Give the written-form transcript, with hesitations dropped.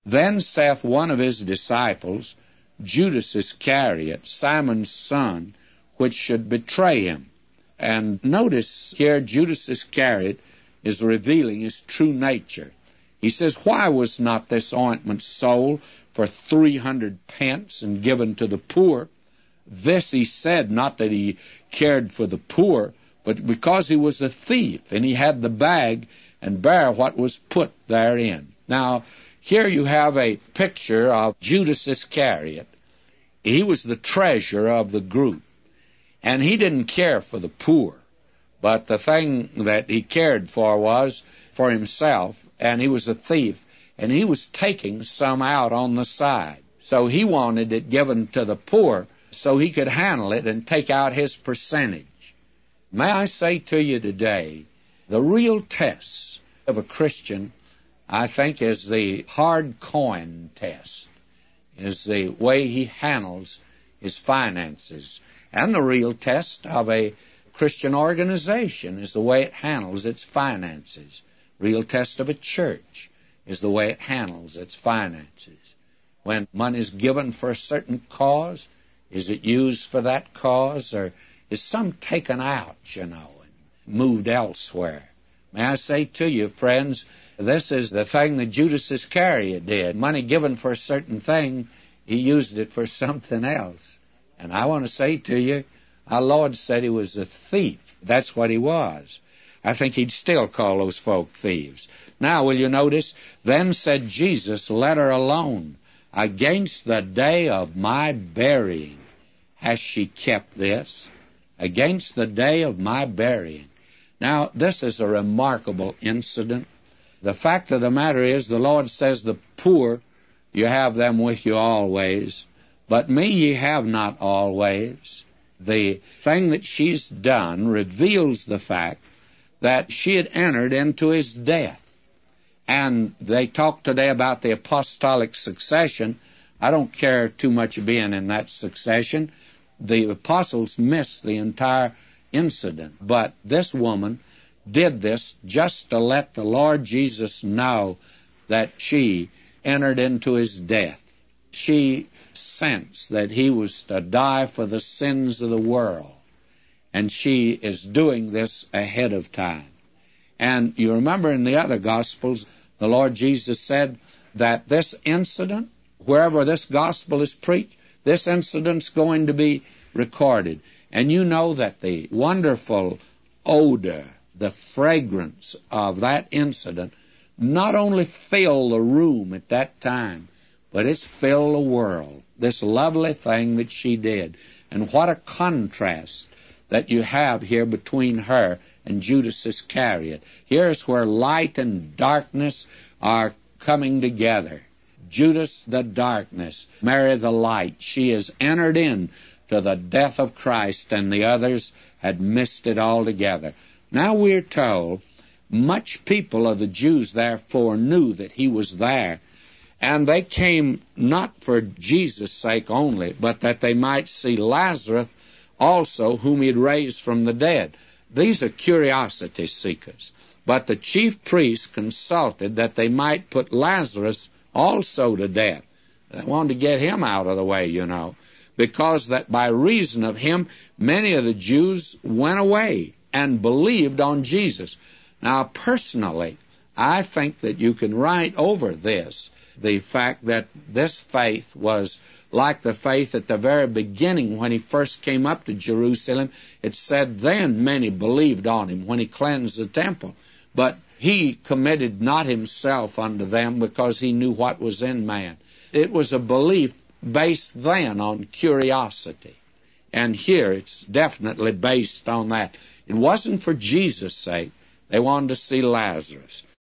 Then saith one of his disciples, Judas Iscariot, Simon's son, which should betray him. And notice here Judas Iscariot is revealing his true nature. He says, why was not this ointment sold for 300 pence and given to the poor? This he said, not that he cared for the poor, but because he was a thief, and he had the bag and bare what was put therein. Now, here you have a picture of Judas Iscariot. He was the treasurer of the group, and he didn't care for the poor, but the thing that he cared for was for himself, and he was a thief, and he was taking some out on the side. So he wanted it given to the poor so he could handle it and take out his percentage. May I say to you today, the real test of a Christian, I think, is the hard coin test, is the way he handles his finances. And the real test of a Christian organization is the way it handles its finances. Real test of a church is the way it handles its finances. When money is given for a certain cause, is it used for that cause, or is some taken out, and moved elsewhere? May I say to you, friends, this is the thing that Judas Iscariot did. Money given for a certain thing, he used it for something else. And I want to say to you, our Lord said he was a thief. That's what he was. I think he'd still call those folk thieves. Now, will you notice? Then said Jesus, let her alone. Against the day of my burying has she kept this. Against the day of my burying. Now, this is a remarkable incident. The fact of the matter is, the Lord says, the poor, you have them with you always, but me ye have not always. The thing that she's done reveals the fact that she had entered into his death. And they talk today about the apostolic succession. I don't care too much being in that succession. The apostles missed the entire incident. But this woman did this just to let the Lord Jesus know that she entered into his death. She sensed that he was to die for the sins of the world. And she is doing this ahead of time. And you remember in the other Gospels, the Lord Jesus said that this incident, wherever this gospel is preached, this incident's going to be recorded. And you know that the wonderful odor, the fragrance of that incident, not only filled the room at that time, but it's filled the world. This lovely thing that she did. And what a contrast that you have here between her and Judas Iscariot. Here's where light and darkness are coming together. Judas, the darkness. Mary, the light. She has entered in to the death of Christ, and the others had missed it altogether. Now we're told, much people of the Jews therefore knew that he was there, and they came not for Jesus' sake only, but that they might see Lazarus also, whom he had raised from the dead. These are curiosity seekers. But the chief priests consulted that they might put Lazarus also to death. They wanted to get him out of the way, because that by reason of him, many of the Jews went away and believed on Jesus. Now, personally, I think that you can write over this, the fact that this faith was like the faith at the very beginning when he first came up to Jerusalem. It said then many believed on him when he cleansed the temple. But he committed not himself unto them because he knew what was in man. It was a belief based then on curiosity. And here it's definitely based on that. It wasn't for Jesus' sake. They wanted to see Lazarus.